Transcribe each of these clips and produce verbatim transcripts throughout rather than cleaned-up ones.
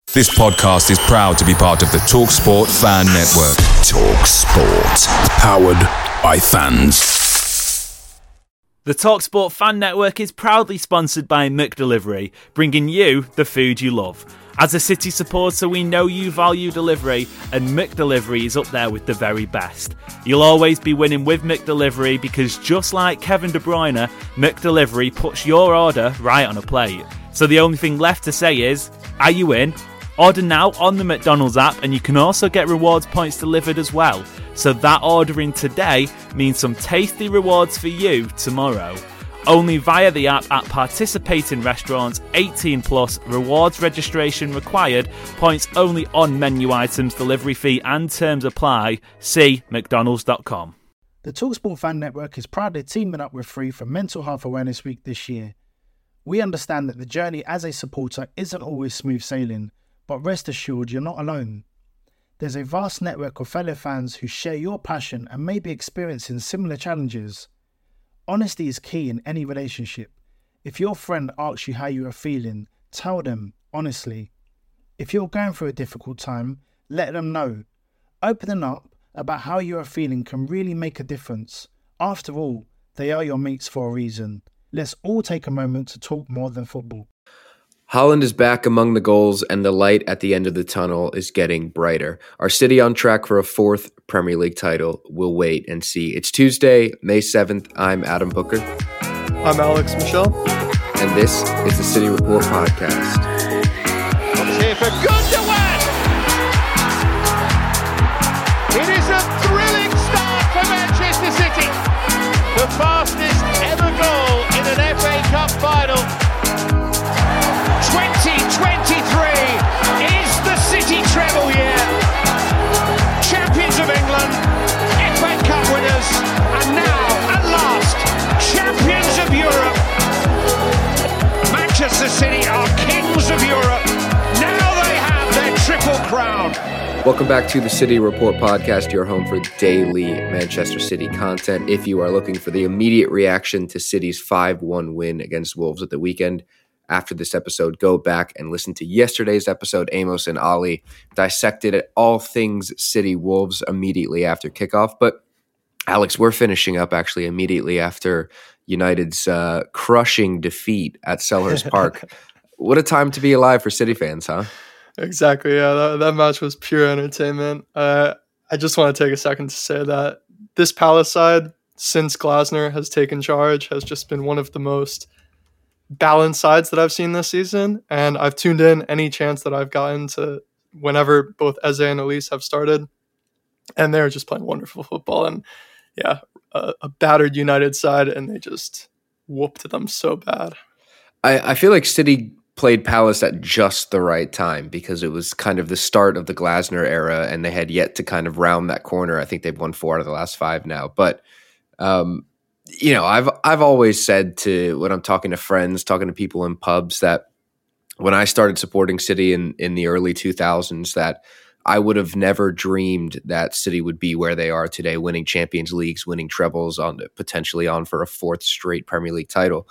This podcast is proud to be part of the TalkSport Fan Network. TalkSport. Powered by fans. The TalkSport Fan Network is proudly sponsored by McDelivery, bringing you the food you love. As a City supporter, we know you value delivery, and McDelivery is up there with the very best. You'll always be winning with McDelivery because just like Kevin De Bruyne, McDelivery puts your order right on a plate. So the only thing left to say is, are you in? Order now on the McDonald's app, and you can also get rewards points delivered as well. So that ordering today means some tasty rewards for you tomorrow. Only via the app at participating restaurants, eighteen plus, rewards registration required, points only on menu items, delivery fee and terms apply. See mcdonalds dot com. The TalkSport Fan Network is proudly teaming up with Free for Mental Health Awareness Week this year. We understand that the journey as a supporter isn't always smooth sailing, but rest assured you're not alone. There's a vast network of fellow fans who share your passion and may be experiencing similar challenges. Honesty is key in any relationship. If your friend asks you how you are feeling, tell them honestly. If you're going through a difficult time, let them know. Opening up about how you are feeling can really make a difference. After all, they are your mates for a reason. Let's all take a moment to talk more than football. Haaland is back among the goals, and the light at the end of the tunnel is getting brighter. Our City on track for a fourth Premier League title? We'll wait and see. It's Tuesday, May seventh. I'm Adam Booker. I'm Alex Michelle. And this is the City Report Podcast. It's here for Gundogan! It is a thrilling start for Manchester City. The fastest ever goal in an F A Cup final. twenty twenty-three is the City treble year. Champions of England, F A Cup winners, and now, at last, champions of Europe. Manchester City are kings of Europe. Now they have their triple crown. Welcome back to the City Report Podcast, your home for daily Manchester City content. If you are looking for the immediate reaction to City's five one win against Wolves at the weekend, after this episode, go back and listen to yesterday's episode. Amos and Ali dissected all things City Wolves immediately after kickoff. But Alex, we're finishing up actually immediately after United's uh, crushing defeat at Selhurst Park. What a time to be alive for City fans, huh? Exactly. Yeah, that, that match was pure entertainment. Uh, I just want to take a second to say that this Palace side, since Glasner has taken charge, has just been one of the most balanced sides that I've seen this season, and I've tuned in any chance that I've gotten to whenever both Eze and Elise have started, and they're just playing wonderful football. And yeah, a, a battered United side, and they just whooped them so bad. I, I feel like City played Palace at just the right time because it was kind of the start of the Glasner era, and they had yet to kind of round that corner. I think they've won four out of the last five now, but um you know, I've I've always said to when I'm talking to friends, talking to people in pubs, that when I started supporting City in, in the early two thousands, that I would have never dreamed that City would be where they are today, winning Champions Leagues, winning trebles, on potentially on for a fourth straight Premier League title.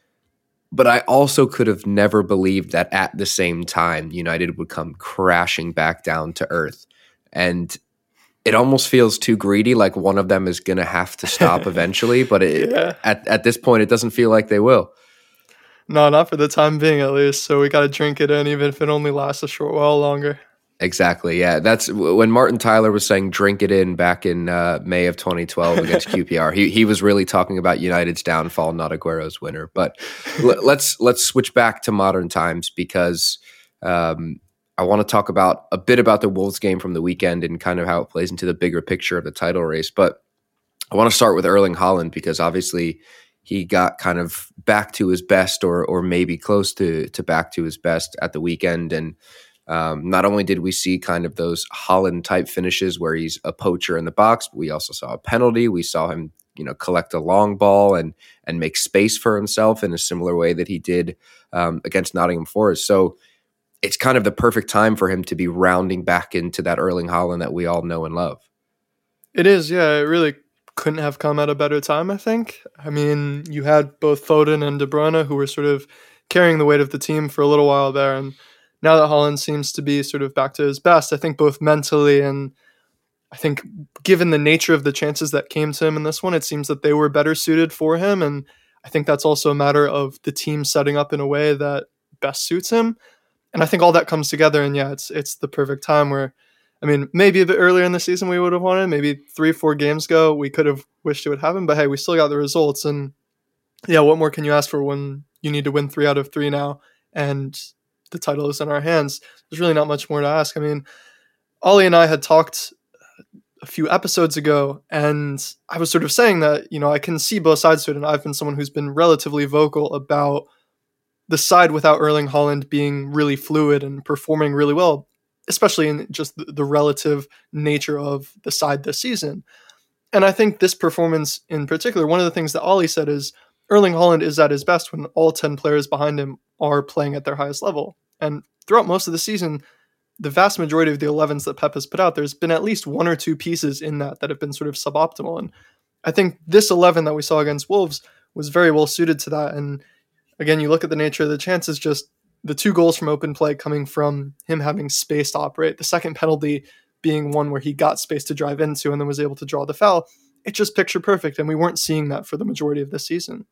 But I also could have never believed that at the same time, United would come crashing back down to earth. And it almost feels too greedy, like one of them is going to have to stop eventually. But it, yeah. at, at this point, it doesn't feel like they will. No, not for the time being, at least. So we got to drink it in, even if it only lasts a short while longer. Exactly, yeah. That's when Martin Tyler was saying drink it in back in uh, May of twenty twelve against Q P R. He he was really talking about United's downfall, not Aguero's winner. But l- let's let's switch back to modern times because um, I want to talk about a bit about the Wolves game from the weekend and kind of how it plays into the bigger picture of the title race. But I want to start with Erling Haaland because obviously he got kind of back to his best or or maybe close to to back to his best at the weekend. And um, not only did we see kind of those Haaland type finishes where he's a poacher in the box, but we also saw a penalty. We saw him, you know, collect a long ball and and make space for himself in a similar way that he did um, against Nottingham Forest. So it's kind of the perfect time for him to be rounding back into that Erling Haaland that we all know and love. It is, yeah. It really couldn't have come at a better time, I think. I mean, you had both Foden and De Bruyne who were sort of carrying the weight of the team for a little while there, and now that Haaland seems to be sort of back to his best, I think both mentally and I think given the nature of the chances that came to him in this one, it seems that they were better suited for him. And I think that's also a matter of the team setting up in a way that best suits him. And I think all that comes together. And yeah, it's it's the perfect time where, I mean, maybe a bit earlier in the season we would have wanted, maybe three, four games ago, we could have wished it would happen. But hey, we still got the results. And yeah, what more can you ask for when you need to win three out of three now and the title is in our hands? There's really not much more to ask. I mean, Ollie and I had talked a few episodes ago, and I was sort of saying that, you know, I can see both sides to it, and I've been someone who's been relatively vocal about the side without Erling Haaland being really fluid and performing really well, especially in just the, the relative nature of the side this season. And I think this performance in particular, one of the things that Ollie said is Erling Haaland is at his best when all ten players behind him are playing at their highest level. And throughout most of the season, the vast majority of the elevens that Pep has put out, there's been at least one or two pieces in that that have been sort of suboptimal. And I think this eleven that we saw against Wolves was very well suited to that. And again, you look at the nature of the chances, just the two goals from open play coming from him having space to operate, the second penalty being one where he got space to drive into and then was able to draw the foul. It's just picture perfect. And we weren't seeing that for the majority of this season.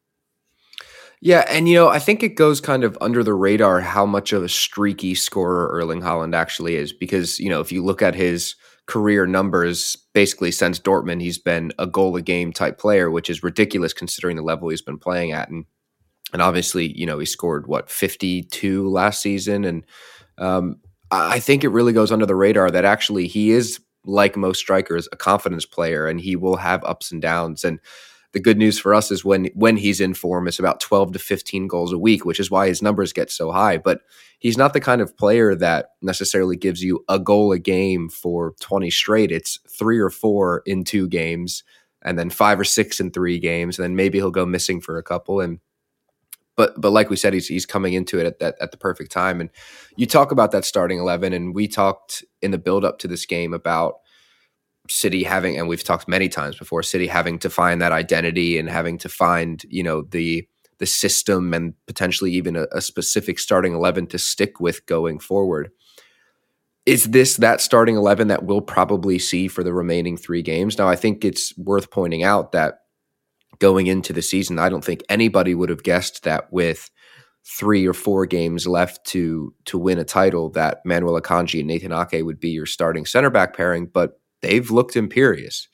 Yeah, and you know, I think it goes kind of under the radar how much of a streaky scorer Erling Haaland actually is, because, you know, if you look at his career numbers, basically since Dortmund, he's been a goal a game type player, which is ridiculous considering the level he's been playing at. And and obviously, you know, he scored what fifty-two last season, and um, I think it really goes under the radar that actually he is, like most strikers, a confidence player, and he will have ups and downs. And the good news for us is when when he's in form, it's about twelve to fifteen goals a week, which is why his numbers get so high. But he's not the kind of player that necessarily gives you a goal a game for twenty straight. It's three or four in two games, and then five or six in three games, and then maybe he'll go missing for a couple. And but but like we said, he's he's coming into it at that at the perfect time. And you talk about that starting eleven, and we talked in the build up to this game about City having, and we've talked many times before, City having to find that identity and having to find, you know, the the system and potentially even a, a specific starting eleven to stick with going forward. Is this that starting eleven that we'll probably see for the remaining three games? Now, I think it's worth pointing out that going into the season, I don't think anybody would have guessed that with three or four games left to to win a title, that Manuel Akanji and Nathan Ake would be your starting center back pairing, but they've looked imperious.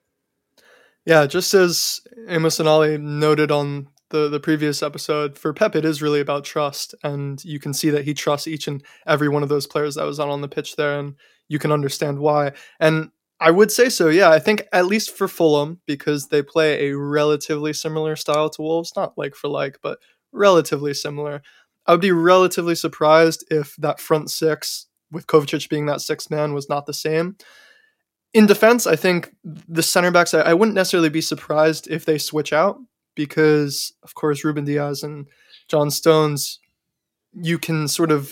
Yeah, just as Amos and Ollie noted on the, the previous episode, for Pep, it is really about trust. And you can see that he trusts each and every one of those players that was out on the pitch there, and you can understand why. And I would say so, yeah. I think at least for Fulham, because they play a relatively similar style to Wolves, not like for like, but relatively similar. I would be relatively surprised if that front six, with Kovacic being that sixth man, was not the same. In defense, I think the center backs, I, I wouldn't necessarily be surprised if they switch out because, of course, Ruben Diaz and John Stones, you can sort of,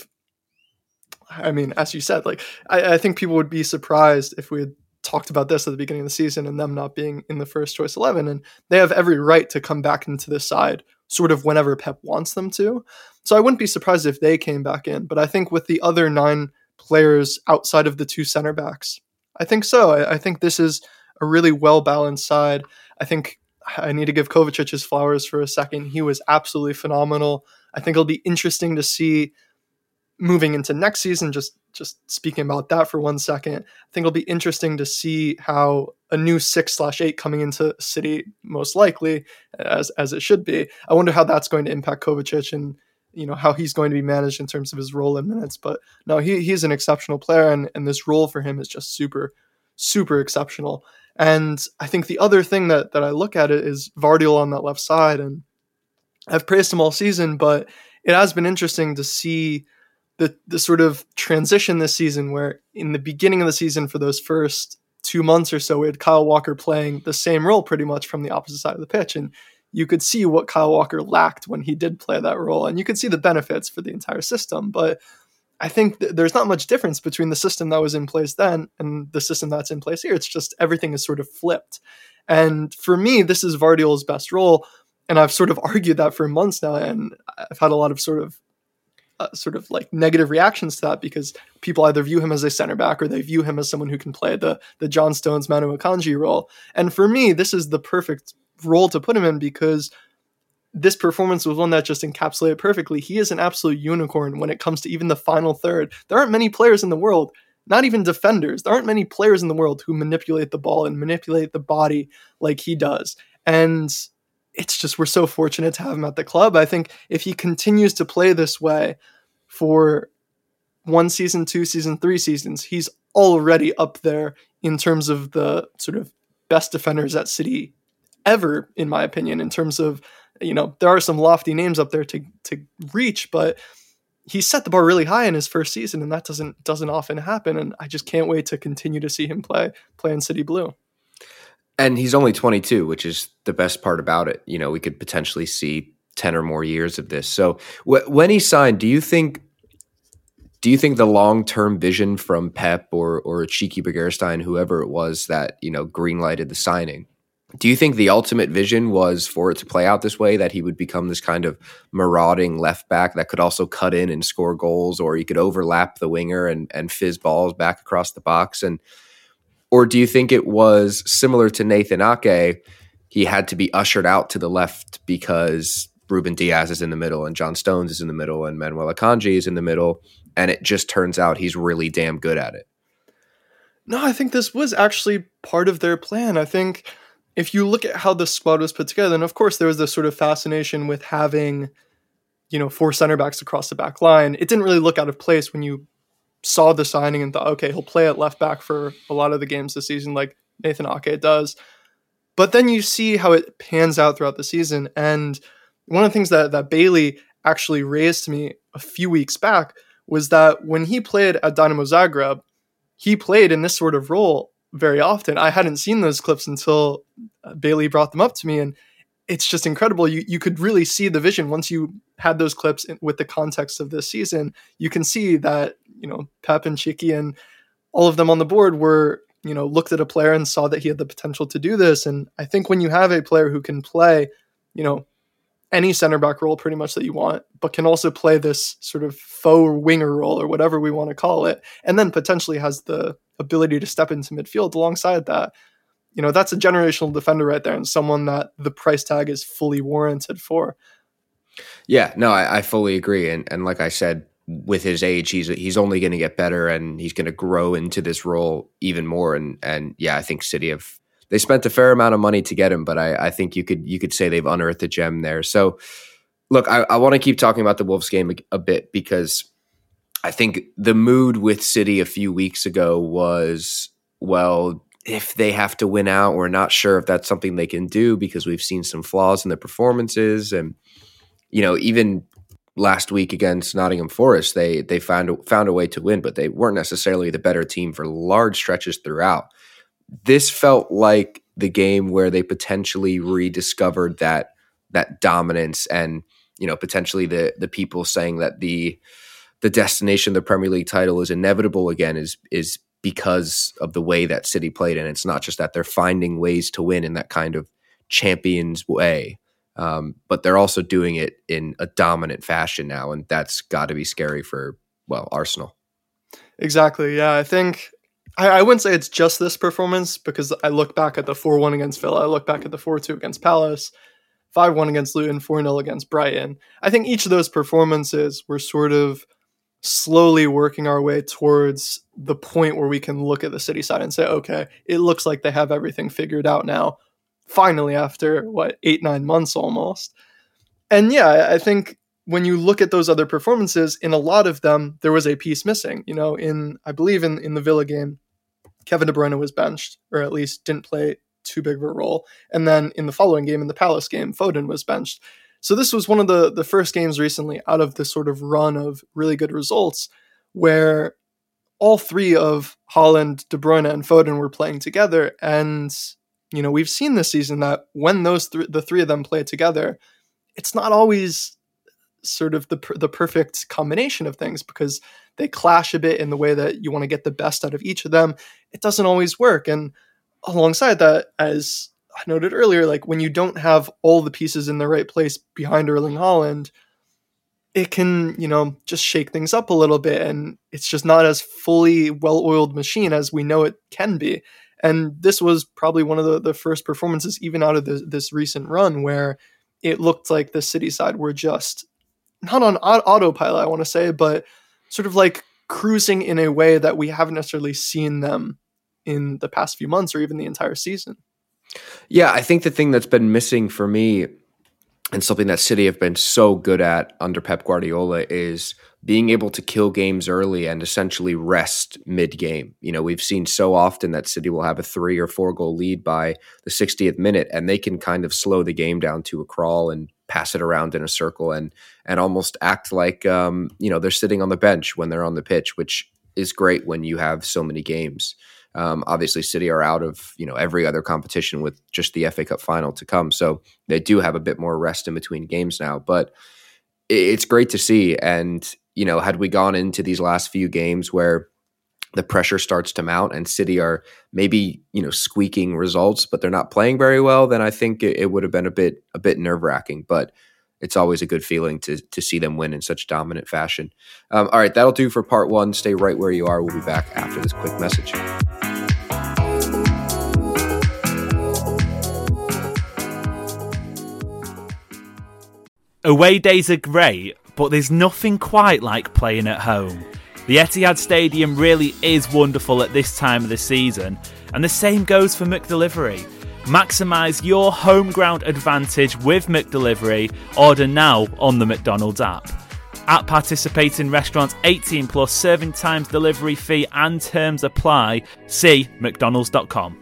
I mean, as you said, like, I, I think people would be surprised if we had talked about this at the beginning of the season and them not being in the first choice eleven. And they have every right to come back into this side sort of whenever Pep wants them to. So I wouldn't be surprised if they came back in. But I think with the other nine players outside of the two center backs, I think so. I, I think this is a really well-balanced side. I think I need to give Kovacic his flowers for a second. He was absolutely phenomenal. I think it'll be interesting to see moving into next season, just, just speaking about that for one second. I think it'll be interesting to see how a new six slash eight coming into City, most likely, as as it should be. I wonder how that's going to impact Kovacic and, you know, how he's going to be managed in terms of his role in minutes. But no, he he's an exceptional player, and, and this role for him is just super, super exceptional. And I think the other thing that that I look at it is Vardiol on that left side, and I've praised him all season, but it has been interesting to see the the sort of transition this season where in the beginning of the season for those first two months or so, we had Kyle Walker playing the same role pretty much from the opposite side of the pitch. And you could see what Kyle Walker lacked when he did play that role. And you could see the benefits for the entire system. But I think th- there's not much difference between the system that was in place then and the system that's in place here. It's just everything is sort of flipped. And for me, this is Vardiol's best role. And I've sort of argued that for months now. And I've had a lot of sort of uh, sort of like negative reactions to that because people either view him as a center back or they view him as someone who can play the the John Stones, Manu Akanji role. And for me, this is the perfect role to put him in because this performance was one that just encapsulated perfectly. He is an absolute unicorn when it comes to even the final third. There aren't many players in the world, not even defenders. There aren't many players in the world who manipulate the ball and manipulate the body like he does. And it's just, we're so fortunate to have him at the club. I think if he continues to play this way for one season, two season, three seasons, he's already up there in terms of the sort of best defenders at City ever, in my opinion, in terms of, you know, there are some lofty names up there to to reach, but he set the bar really high in his first season, and that doesn't doesn't often happen. And I just can't wait to continue to see him play play in City Blue. And he's only twenty-two, which is the best part about it. You know, we could potentially see ten or more years of this. So wh- when he signed, do you think do you think the long-term vision from Pep or or Txiki Begiristain, whoever it was that, you know, green-lighted the signing, do you think the ultimate vision was for it to play out this way, that he would become this kind of marauding left back that could also cut in and score goals, or he could overlap the winger and, and fizz balls back across the box? And or do you think it was similar to Nathan Ake? He had to be ushered out to the left because Ruben Diaz is in the middle and John Stones is in the middle and Manuel Akanji is in the middle, and it just turns out he's really damn good at it. No, I think this was actually part of their plan. I think if you look at how the squad was put together, and of course there was this sort of fascination with having, you know, four center backs across the back line. It didn't really look out of place when you saw the signing and thought, okay, he'll play at left back for a lot of the games this season, like Nathan Ake does. But then you see how it pans out throughout the season. And one of the things that, that Bailey actually raised to me a few weeks back was that when he played at Dynamo Zagreb, he played in this sort of role very often. I hadn't seen those clips until Bailey brought them up to me, and it's just incredible. You you could really see the vision once you had those clips in, with the context of this season. You can see that, you know, Pep and Txiki and all of them on the board were, you know, looked at a player and saw that he had the potential to do this. And I think when you have a player who can play, you know, any center back role pretty much that you want, but can also play this sort of faux winger role or whatever we want to call it, and then potentially has the ability to step into midfield alongside that, you know, that's a generational defender right there, and someone that the price tag is fully warranted for. Yeah, no, I, I fully agree. And and like I said, with his age, he's he's only going to get better, and he's going to grow into this role even more. And and yeah, I think City have they spent a fair amount of money to get him, but I, I think you could you could say they've unearthed a gem there. So, look, I, I want to keep talking about the Wolves game a, a bit, because I think the mood with City a few weeks ago was, well, if they have to win out, we're not sure if that's something they can do because we've seen some flaws in their performances. And, you know, even last week against Nottingham Forest, they they found, found a way to win, but they weren't necessarily the better team for large stretches throughout. This felt like the game where they potentially rediscovered that that dominance, and, you know, potentially the the people saying that the the destination of the Premier League title is inevitable again is is because of the way that City played. And it's not just that they're finding ways to win in that kind of champions way, um, but they're also doing it in a dominant fashion now, and that's got to be scary for, well, Arsenal. Exactly. Yeah, I think I, I wouldn't say it's just this performance, because I look back at the four one against Villa, I look back at the four two against Palace, five one against Luton, four nil against Brighton. I think each of those performances were sort of slowly working our way towards the point where we can look at the City side and say, okay, it looks like they have everything figured out now, finally, after what, eight, nine months almost. And yeah, I think when you look at those other performances, in a lot of them, there was a piece missing. You know, in, I believe in, in the Villa game, Kevin De Bruyne was benched, or at least didn't play too big of a role. And then in the following game, in the Palace game, Foden was benched. So this was one of the, the first games recently out of this sort of run of really good results where all three of Haaland, De Bruyne, and Foden were playing together. And, you know, we've seen this season that when those th- the three of them play together, it's not always sort of the the perfect combination of things, because they clash a bit in the way that you want to get the best out of each of them. It doesn't always work. And alongside that, as I noted earlier, like when you don't have all the pieces in the right place behind Erling Haaland, it can, you know, just shake things up a little bit, and it's just not as fully well-oiled machine as we know it can be. And this was probably one of the, the first performances, even out of the, this recent run, where it looked like the City side were just not on autopilot, I want to say, but sort of like cruising in a way that we haven't necessarily seen them in the past few months or even the entire season. Yeah, I think the thing that's been missing for me, and something that City have been so good at under Pep Guardiola, is being able to kill games early and essentially rest mid-game. You know, we've seen so often that City will have a three or four goal lead by the sixtieth minute, and they can kind of slow the game down to a crawl and pass it around in a circle and and almost act like um, you know, they're sitting on the bench when they're on the pitch, which is great when you have so many games. Um, obviously, City are out of, you know, every other competition with just the F A Cup final to come, so they do have a bit more rest in between games now. But it's great to see. And you know, had we gone into these last few games where the pressure starts to mount and City are maybe, you know, squeaking results, but they're not playing very well, then I think it, it would have been a bit a bit nerve wracking. But it's always a good feeling to to see them win in such dominant fashion. Um, all right, that'll do for part one. Stay right where you are. We'll be back after this quick message. Away days are great, but there's nothing quite like playing at home. The Etihad Stadium really is wonderful at this time of the season, and the same goes for McDelivery. Maximise your home ground advantage with McDelivery. Order now on the McDonald's app. At participating restaurants, eighteen plus, serving times, delivery fee and terms apply. See mcdonalds dot com.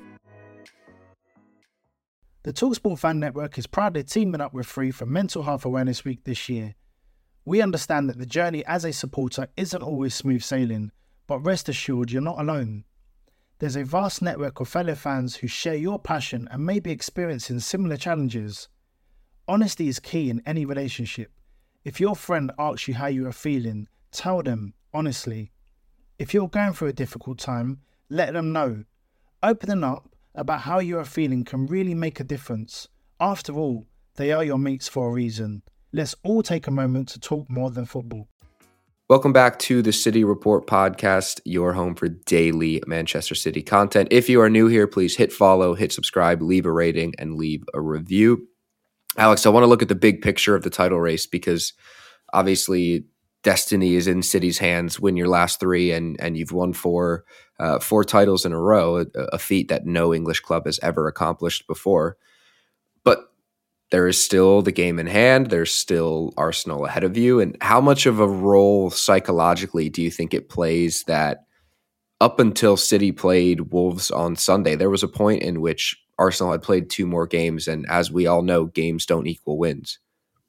The TalkSport Fan Network is proudly teaming up with Free for Mental Health Awareness Week this year. We understand that the journey as a supporter isn't always smooth sailing, but rest assured you're not alone. There's a vast network of fellow fans who share your passion and may be experiencing similar challenges. Honesty is key in any relationship. If your friend asks you how you are feeling, tell them honestly. If you're going through a difficult time, let them know. Opening up about how you are feeling can really make a difference. After all, they are your mates for a reason. Let's all take a moment to talk more than football. Welcome back to the City Report podcast, your home for daily Manchester City content. If you are new here, please hit follow, hit subscribe, leave a rating, and leave a review. Alex, I want to look at the big picture of the title race because obviously destiny is in City's hands. Win your last three, and and you've won four uh, four titles in a row, a, a feat that no English club has ever accomplished before. But there is still the game in hand. There's still Arsenal ahead of you. And how much of a role psychologically do you think it plays that up until City played Wolves on Sunday, there was a point in which Arsenal had played two more games, and as we all know, games don't equal wins?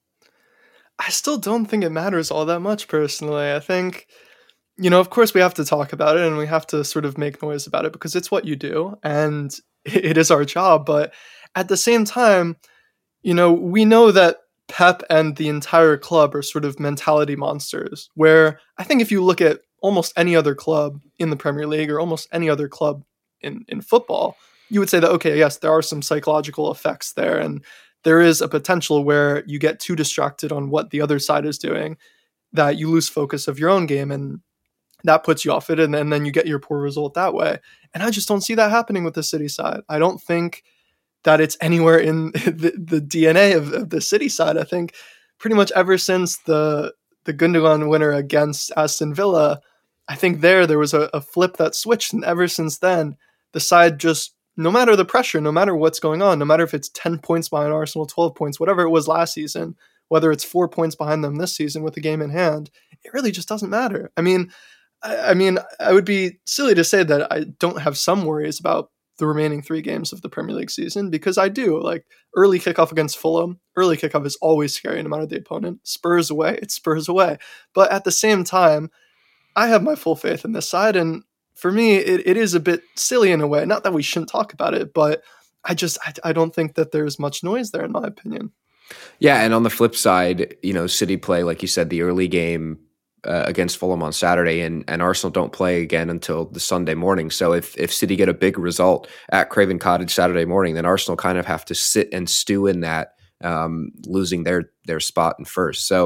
I still don't think it matters all that much, personally. I think, you know, of course we have to talk about it and we have to sort of make noise about it because it's what you do and it is our job. But at the same time, you know, we know that Pep and the entire club are sort of mentality monsters, where I think if you look at almost any other club in the Premier League or almost any other club in, in football, you would say that, okay, yes, there are some psychological effects there. And there is a potential where you get too distracted on what the other side is doing that you lose focus of your own game, and that puts you off it, and, and then you get your poor result that way. And I just don't see that happening with the City side. I don't think that it's anywhere in the, the D N A of, of the City side. I think pretty much ever since the the Gundogan winner against Aston Villa, I think there there was a, a flip that switched, and ever since then, the side just, no matter the pressure, no matter what's going on, no matter if it's ten points behind Arsenal, twelve points, whatever it was last season, whether it's four points behind them this season with the game in hand, it really just doesn't matter. I mean, I, I mean, I would be silly to say that I don't have some worries about the remaining three games of the Premier League season, because I do. Like, early kickoff against Fulham, early kickoff is always scary no matter the opponent. Spurs away, it's Spurs away. But at the same time, I have my full faith in this side, and for me, it, it is a bit silly in a way. Not that we shouldn't talk about it, but I just I, I don't think that there's much noise there, in my opinion. Yeah, and on the flip side, you know, City play, like you said, the early game uh, against Fulham on Saturday, and, and Arsenal don't play again until the Sunday morning. So if if City get a big result at Craven Cottage Saturday morning, then Arsenal kind of have to sit and stew in that, um, losing their their spot in first. So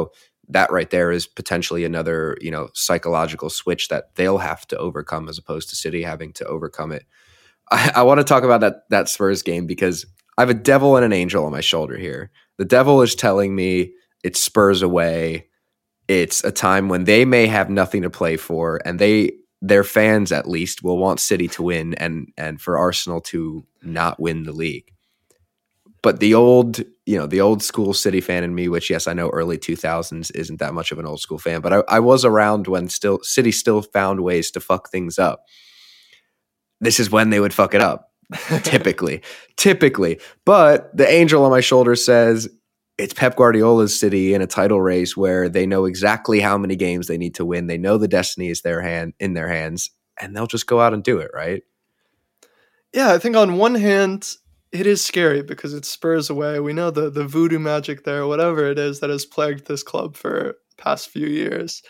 that right there is potentially another, you know, psychological switch that they'll have to overcome as opposed to City having to overcome it. I, I want to talk about that that Spurs game because I have a devil and an angel on my shoulder here. The devil is telling me it's Spurs away. It's a time when they may have nothing to play for, and they their fans at least will want City to win and and for Arsenal to not win the league. But the old, you know, the old school City fan in me, which yes, I know early two thousands isn't that much of an old school fan, but I, I was around when still City still found ways to fuck things up. This is when they would fuck it up, typically, typically. But the angel on my shoulder says it's Pep Guardiola's City in a title race where they know exactly how many games they need to win. They know the destiny is their hand in their hands, and they'll just go out and do it, right? Yeah, I think on one hand, it is scary because it's Spurs away. We know the the voodoo magic there, whatever it is that has plagued this club for the past few years.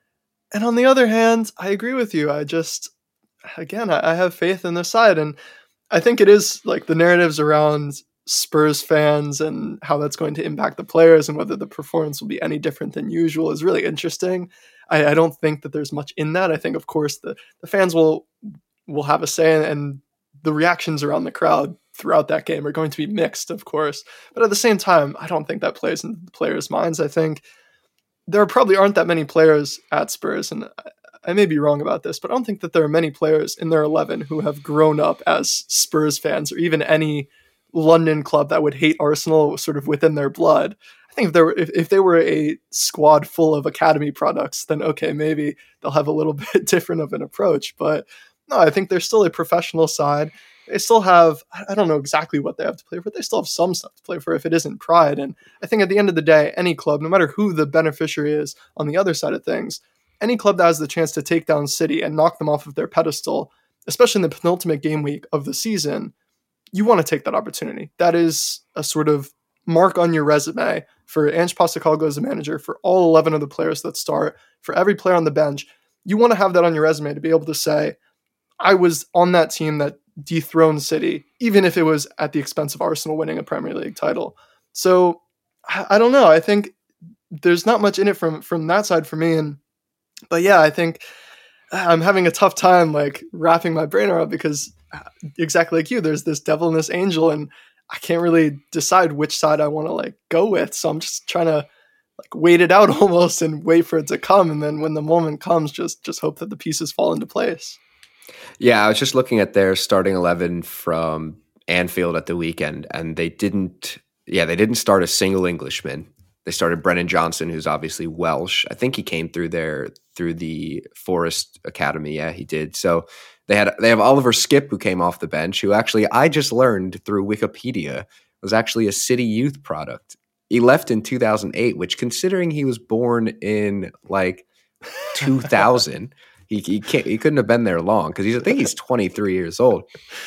And on the other hand, I agree with you. I just, again, I, I have faith in their side. And I think it is like the narratives around Spurs fans and how that's going to impact the players and whether the performance will be any different than usual is really interesting. I, I don't think that there's much in that. I think, of course, the, the fans will will have a say, and the reactions around the crowd throughout that game are going to be mixed, of course. But at the same time, I don't think that plays into the players' minds. I think there probably aren't that many players at Spurs, and I may be wrong about this, but I don't think that there are many players in their eleven who have grown up as Spurs fans or even any London club that would hate Arsenal sort of within their blood. I think if there were, if, if they were a squad full of academy products, then okay, maybe they'll have a little bit different of an approach. But no, I think they're still a professional side. They still have, I don't know exactly what they have to play for, but they still have some stuff to play for if it isn't pride. And I think at the end of the day, any club, no matter who the beneficiary is on the other side of things, any club that has the chance to take down City and knock them off of their pedestal, especially in the penultimate game week of the season, you want to take that opportunity. That is a sort of mark on your resume for Ange Postecoglou as a manager, for all eleven of the players that start, for every player on the bench. You want to have that on your resume to be able to say, I was on that team that dethroned City, even if it was at the expense of Arsenal winning a Premier League title. So I don't know. I think there's not much in it from from that side for me. And but yeah, I think I'm having a tough time like wrapping my brain around because exactly like you, there's this devil and this angel, and I can't really decide which side I want to like go with. So I'm just trying to like wait it out almost and wait for it to come, and then when the moment comes, just just hope that the pieces fall into place. Yeah, I was just looking at their starting eleven from Anfield at the weekend, and they didn't. Yeah, they didn't start a single Englishman. They started Brennan Johnson, who's obviously Welsh. I think he came through there through the Forest Academy. Yeah, he did. So they had they have Oliver Skipp, who came off the bench, who actually I just learned through Wikipedia was actually a City youth product. He left in two thousand eight, which, considering he was born in like two thousand. He he can't he couldn't have been there long because he's I think he's twenty-three years old.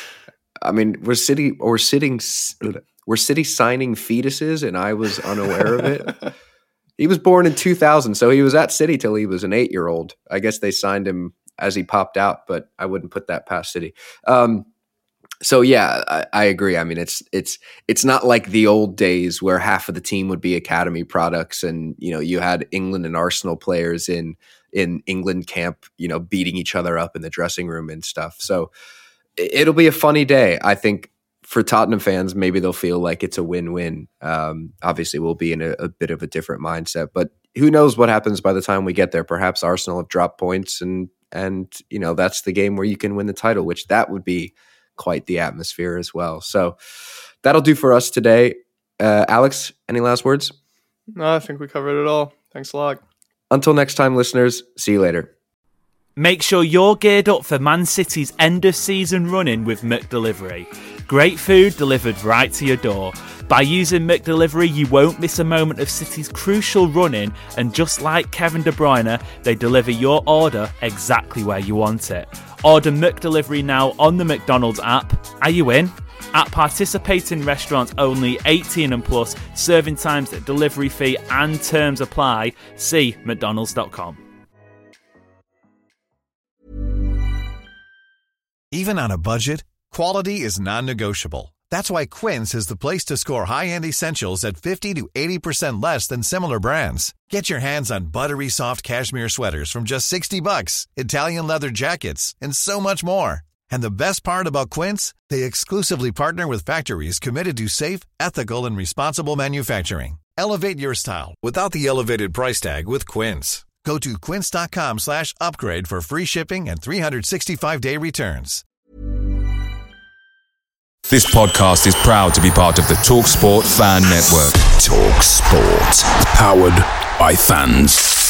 I mean, we're City we're sitting we're City signing fetuses, and I was unaware of it. He was born in two thousand, so he was at City till he was an eight-year-old. I guess they signed him as he popped out, but I wouldn't put that past City. Um, so yeah, I, I agree. I mean, it's it's it's not like the old days where half of the team would be academy products, and you know you had England and Arsenal players in. in England camp, you know, beating each other up in the dressing room and stuff. So it'll be a funny day. I think for Tottenham fans, maybe they'll feel like it's a win-win. Um, obviously, we'll be in a, a bit of a different mindset, but who knows what happens by the time we get there? Perhaps Arsenal have dropped points and, and, you know, that's the game where you can win the title, which that would be quite the atmosphere as well. So that'll do for us today. Uh, Alex, any last words? No, I think we covered it all. Thanks a lot. Until next time, listeners, see you later. Make sure you're geared up for Man City's end-of-season run-in with McDelivery. Great food delivered right to your door. By using McDelivery, you won't miss a moment of City's crucial run-in, and just like Kevin De Bruyne, they deliver your order exactly where you want it. Order McDelivery now on the McDonald's app. Are you in? At participating restaurants only, eighteen and plus, serving times, delivery fee and terms apply. See mcdonalds dot com. Even on a budget, quality is non-negotiable. That's why Quince is the place to score high-end essentials at fifty to eighty percent less than similar brands. Get your hands on buttery soft cashmere sweaters from just sixty bucks, Italian leather jackets, and so much more. And the best part about Quince, they exclusively partner with factories committed to safe, ethical, and responsible manufacturing. Elevate your style without the elevated price tag with Quince. Go to quince.com slash upgrade for free shipping and three sixty-five day returns. This podcast is proud to be part of the TalkSport Fan Network. TalkSport. Powered by fans.